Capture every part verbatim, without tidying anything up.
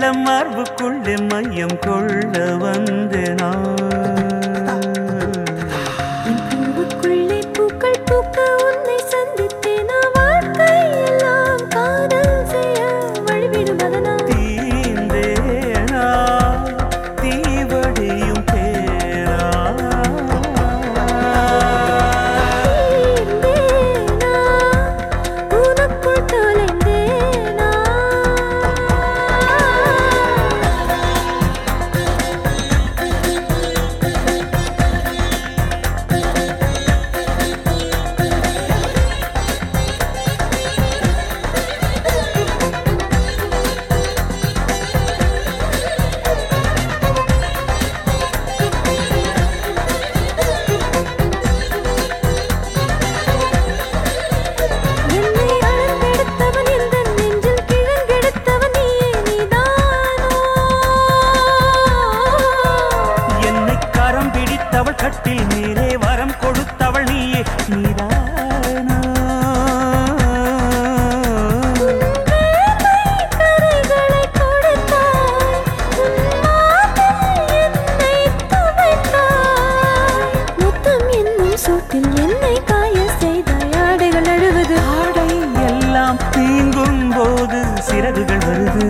மார்புக்குள்ளே மையம் கொள்ள வந்த பூவுக்குள்ளே பூக்கள் பூக்க உன்னை சந்தித்தேனா வாழ்க்கையெல்லாம் காதல் செய்ய வழிவிடும் அதனா தீந்தேனா தீவடியும் பேரா தீர்ந்தேனா உனக்குள் தொலைந்தேனா அவள் கட்டில் மேலே வரம் கொடுத்தவள் நீயே நீதானா கரைகளை கொடுத்தாய் என்னை துவைத்தாய் முத்தம் என்னும் சூட்டில் என்னை காய செய்தாய் ஆடைகள் அழுவது ஆடை எல்லாம் நீங்கும் போது சிறகுகள் வருது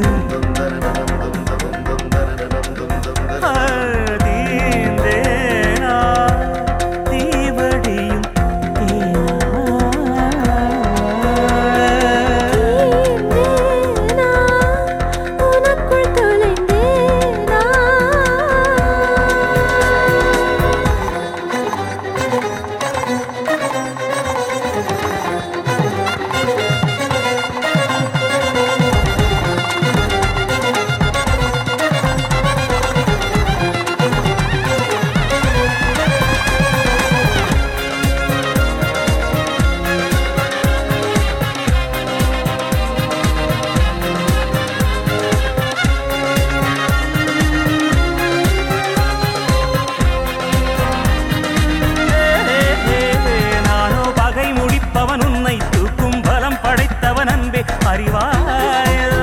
அறிவாயோ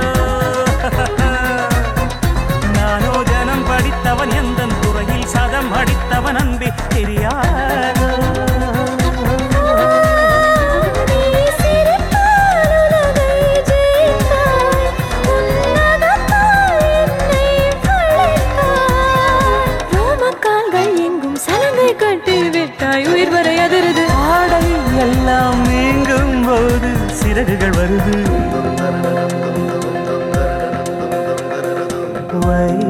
நானோ ஜனம் படித்தவன் எந்தன் துறையில் சதம் அடித்தவன் அன்பே தெரியாதோ எங்கும் சலங்கை கட்டி விட்டாய் உயிர் வரை அதிருது ஆடை எல்லாம் நீங்கும் போது சிறகுகள் வருது